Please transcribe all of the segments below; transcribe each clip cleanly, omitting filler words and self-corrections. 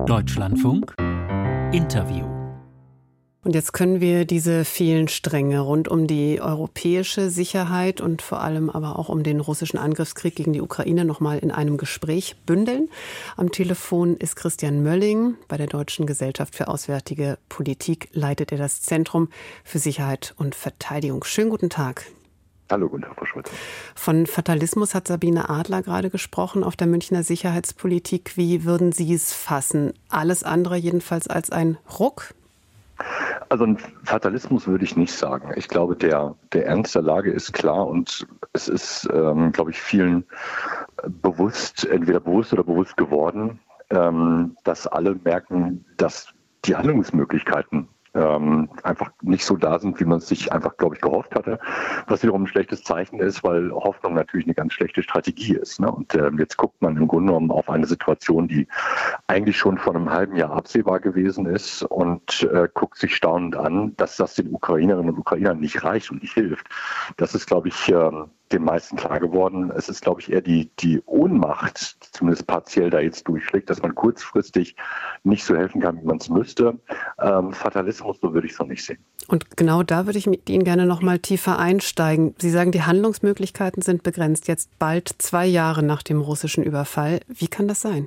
Deutschlandfunk Interview. Und jetzt können wir diese vielen Stränge rund um die europäische Sicherheit und vor allem aber auch um den russischen Angriffskrieg gegen die Ukraine noch mal in einem Gespräch bündeln. Am Telefon ist Christian Mölling. Bei der Deutschen Gesellschaft für Auswärtige Politik leitet er das Zentrum für Sicherheit und Verteidigung. Schönen guten Tag. Hallo, guten Tag, Frau Schulze. Von Fatalismus hat Sabine Adler gerade gesprochen auf der Münchner Sicherheitspolitik. Wie würden Sie es fassen? Alles andere jedenfalls als ein Ruck? Also ein Fatalismus würde ich nicht sagen. Ich glaube, der Ernst der Lage ist klar und es ist, glaube ich, vielen entweder bewusst oder bewusst geworden, dass alle merken, dass die Handlungsmöglichkeiten einfach nicht so da sind, wie man es sich einfach, glaube ich, gehofft hatte. Was wiederum ein schlechtes Zeichen ist, weil Hoffnung natürlich eine ganz schlechte Strategie ist. Ne? Und jetzt guckt man im Grunde genommen auf eine Situation, die eigentlich schon vor einem halben Jahr absehbar gewesen ist und guckt sich staunend an, dass das den Ukrainerinnen und Ukrainern nicht reicht und nicht hilft. Das ist, glaube ich, den meisten klar geworden. Es ist, glaube ich, eher die Ohnmacht, zumindest partiell da jetzt durchschlägt, dass man kurzfristig nicht so helfen kann, wie man es müsste. Fatalismus, so würde ich es noch nicht sehen. Und genau da würde ich mit Ihnen gerne noch mal tiefer einsteigen. Sie sagen, die Handlungsmöglichkeiten sind begrenzt. Jetzt bald 2 Jahre nach dem russischen Überfall. Wie kann das sein?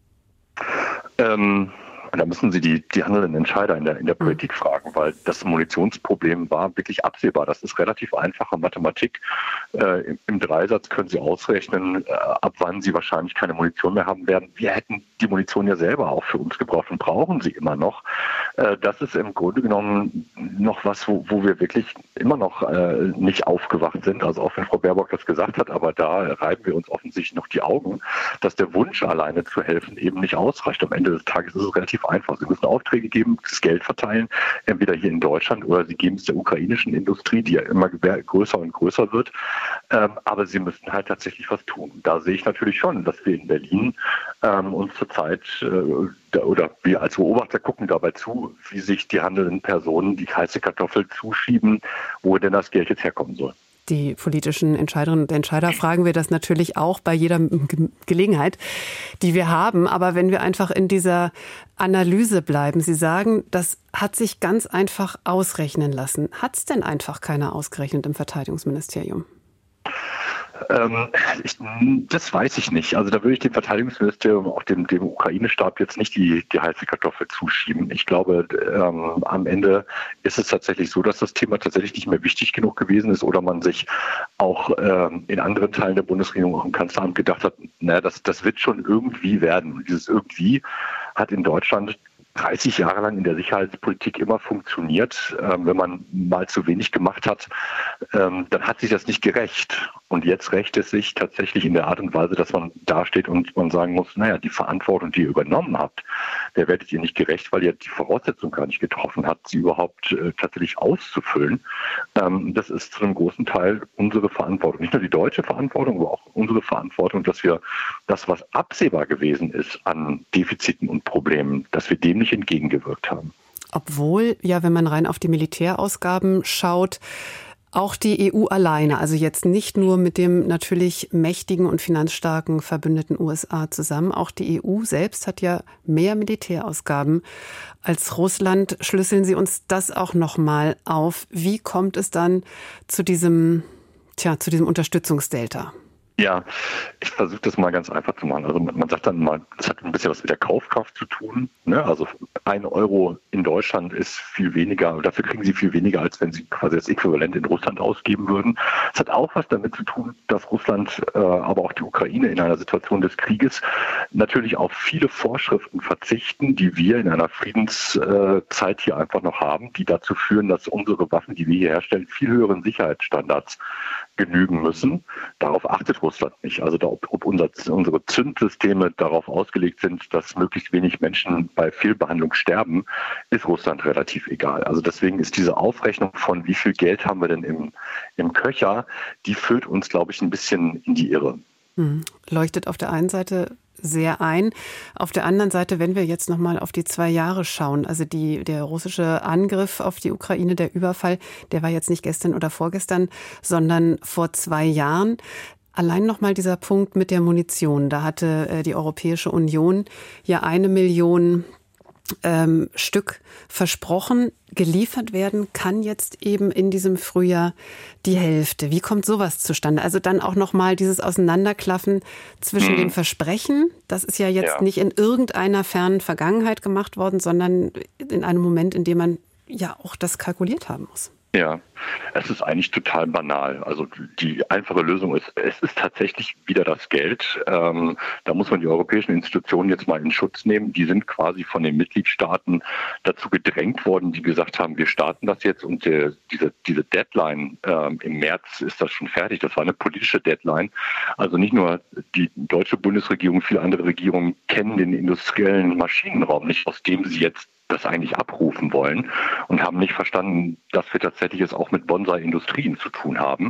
Da müssen Sie die handelnden Entscheider in der Politik fragen, weil das Munitionsproblem war wirklich absehbar. Das ist relativ einfache Mathematik. Im Dreisatz können Sie ausrechnen, ab wann Sie wahrscheinlich keine Munition mehr haben werden. Wir hätten die Munition ja selber auch für uns gebraucht und brauchen sie immer noch. Das ist im Grunde genommen noch was, wo wir wirklich immer noch nicht aufgewacht sind. Also auch wenn Frau Baerbock das gesagt hat, aber da reiben wir uns offensichtlich noch die Augen, dass der Wunsch alleine zu helfen eben nicht ausreicht. Am Ende des Tages ist es relativ einfach. Sie müssen Aufträge geben, das Geld verteilen, entweder hier in Deutschland oder Sie geben es der ukrainischen Industrie, die ja immer größer und größer wird. Aber Sie müssen halt tatsächlich was tun. Da sehe ich natürlich schon, dass wir in Berlin uns zurzeit oder wir als Beobachter gucken dabei zu, wie sich die handelnden Personen die heiße Kartoffel zuschieben, wo denn das Geld jetzt herkommen soll. Die politischen Entscheiderinnen und Entscheider fragen wir das natürlich auch bei jeder Gelegenheit, die wir haben. Aber wenn wir einfach in dieser Analyse bleiben, Sie sagen, das hat sich ganz einfach ausrechnen lassen. Hat es denn einfach keiner ausgerechnet im Verteidigungsministerium? Das weiß ich nicht. Also da würde ich dem Verteidigungsministerium, auch dem Ukraine-Stab jetzt nicht die heiße Kartoffel zuschieben. Ich glaube, am Ende ist es tatsächlich so, dass das Thema tatsächlich nicht mehr wichtig genug gewesen ist oder man sich auch in anderen Teilen der Bundesregierung, auch im Kanzleramt gedacht hat, das wird schon irgendwie werden. Und dieses irgendwie hat in Deutschland 30 Jahre lang in der Sicherheitspolitik immer funktioniert. Wenn man mal zu wenig gemacht hat, dann hat sich das nicht gerecht. Und jetzt rächt es sich tatsächlich in der Art und Weise, dass man dasteht und man sagen muss, die Verantwortung, die ihr übernommen habt, der werdet ihr nicht gerecht, weil ihr die Voraussetzung gar nicht getroffen habt, sie überhaupt tatsächlich auszufüllen. Das ist zu einem großen Teil unsere Verantwortung. Nicht nur die deutsche Verantwortung, aber auch unsere Verantwortung, dass wir das, was absehbar gewesen ist an Defiziten und Problemen, dass wir dem nicht entgegengewirkt haben. Obwohl, wenn man rein auf die Militärausgaben schaut, auch die EU alleine, also jetzt nicht nur mit dem natürlich mächtigen und finanzstarken Verbündeten USA zusammen, auch die EU selbst hat ja mehr Militärausgaben als Russland. Schlüsseln Sie uns das auch noch mal auf. Wie kommt es dann zu diesem Unterstützungsdelta? Ja, ich versuche das mal ganz einfach zu machen. Also man sagt dann mal, das hat ein bisschen was mit der Kaufkraft zu tun. Ne? Also 1 Euro in Deutschland ist viel weniger, dafür kriegen Sie viel weniger, als wenn Sie quasi das Äquivalent in Russland ausgeben würden. Es hat auch was damit zu tun, dass Russland, aber auch die Ukraine in einer Situation des Krieges natürlich auf viele Vorschriften verzichten, die wir in einer Friedenszeit hier einfach noch haben, die dazu führen, dass unsere Waffen, die wir hier herstellen, viel höheren Sicherheitsstandards genügen müssen. Darauf achtet Russland nicht. Also ob unsere Zündsysteme darauf ausgelegt sind, dass möglichst wenig Menschen bei Fehlbehandlung sterben, ist Russland relativ egal. Also deswegen ist diese Aufrechnung von wie viel Geld haben wir denn im Köcher, die führt uns, glaube ich, ein bisschen in die Irre. Leuchtet auf der einen Seite sehr ein. Auf der anderen Seite, wenn wir jetzt noch mal auf die 2 Jahre schauen, also der russische Angriff auf die Ukraine, der Überfall, der war jetzt nicht gestern oder vorgestern, sondern vor 2 Jahren. Allein noch mal dieser Punkt mit der Munition. Da hatte die Europäische Union ja 1 Million Stück versprochen. Geliefert werden kann jetzt eben in diesem Frühjahr die Hälfte. Wie kommt sowas zustande? Also dann auch nochmal dieses Auseinanderklaffen zwischen dem Versprechen, das ist ja jetzt nicht in irgendeiner fernen Vergangenheit gemacht worden, sondern in einem Moment, in dem man ja auch das kalkuliert haben muss. Ja, es ist eigentlich total banal. Also die einfache Lösung ist, es ist tatsächlich wieder das Geld. Da muss man die europäischen Institutionen jetzt mal in Schutz nehmen. Die sind quasi von den Mitgliedstaaten dazu gedrängt worden, die gesagt haben, wir starten das jetzt. Und diese Deadline im März ist das schon fertig. Das war eine politische Deadline. Also nicht nur die deutsche Bundesregierung, viele andere Regierungen kennen den industriellen Maschinenraum nicht, aus dem sie jetzt das eigentlich abrufen wollen und haben nicht verstanden, dass wir tatsächlich es auch mit Bonsai-Industrien zu tun haben.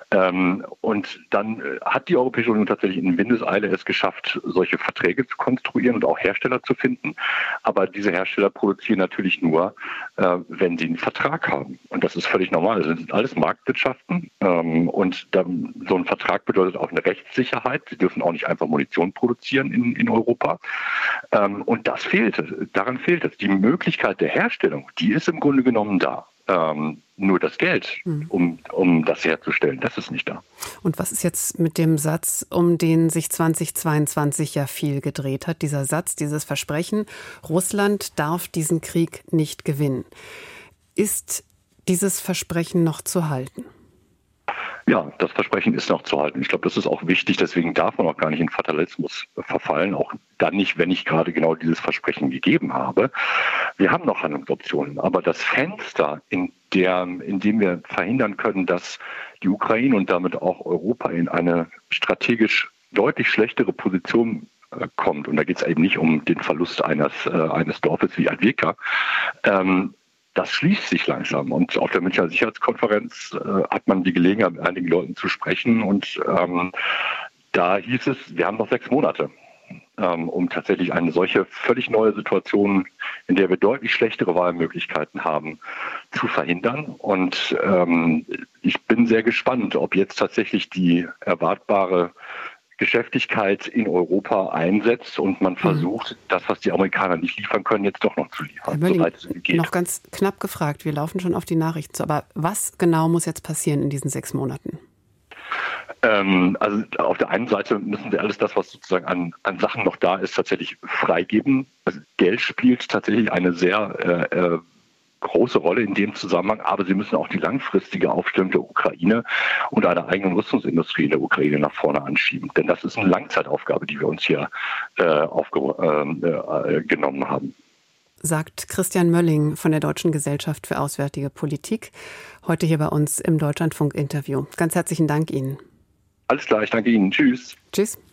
Und dann hat die Europäische Union tatsächlich in Windeseile es geschafft, solche Verträge zu konstruieren und auch Hersteller zu finden. Aber diese Hersteller produzieren natürlich nur, wenn sie einen Vertrag haben. Und das ist völlig normal. Das sind alles Marktwirtschaften. Und so ein Vertrag bedeutet auch eine Rechtssicherheit. Sie dürfen auch nicht einfach Munition produzieren in Europa. Und das fehlte. Daran fehlt es. Die Möglichkeit der Herstellung, die ist im Grunde genommen da. Nur das Geld, um das herzustellen, das ist nicht da. Und was ist jetzt mit dem Satz, um den sich 2022 ja viel gedreht hat? Dieser Satz, dieses Versprechen, Russland darf diesen Krieg nicht gewinnen. Ist dieses Versprechen noch zu halten? Ja, das Versprechen ist noch zu halten. Ich glaube, das ist auch wichtig. Deswegen darf man auch gar nicht in Fatalismus verfallen. Auch dann nicht, wenn ich gerade genau dieses Versprechen gegeben habe. Wir haben noch Handlungsoptionen. Aber das Fenster, in dem wir verhindern können, dass die Ukraine und damit auch Europa in eine strategisch deutlich schlechtere Position kommt, und da geht es eben nicht um den Verlust eines Dorfes wie Advika, das schließt sich langsam. Und auf der Münchner Sicherheitskonferenz hat man die Gelegenheit, mit einigen Leuten zu sprechen. Und da hieß es, wir haben noch 6 Monate, um tatsächlich eine solche völlig neue Situation, in der wir deutlich schlechtere Wahlmöglichkeiten haben, zu verhindern. Und ich bin sehr gespannt, ob jetzt tatsächlich die erwartbare Geschäftigkeit in Europa einsetzt und man versucht, das, was die Amerikaner nicht liefern können, jetzt doch noch zu liefern. Herr Mölling, noch ganz knapp gefragt, wir laufen schon auf die Nachrichten zu, aber was genau muss jetzt passieren in diesen 6 Monaten? Also auf der einen Seite müssen wir alles das, was sozusagen an Sachen noch da ist, tatsächlich freigeben. Also Geld spielt tatsächlich eine sehr große Rolle in dem Zusammenhang, aber sie müssen auch die langfristige Aufstellung der Ukraine und einer eigenen Rüstungsindustrie in der Ukraine nach vorne anschieben. Denn das ist eine Langzeitaufgabe, die wir uns hier genommen haben. Sagt Christian Mölling von der Deutschen Gesellschaft für Auswärtige Politik, heute hier bei uns im Deutschlandfunk-Interview. Ganz herzlichen Dank Ihnen. Alles klar, ich danke Ihnen. Tschüss. Tschüss.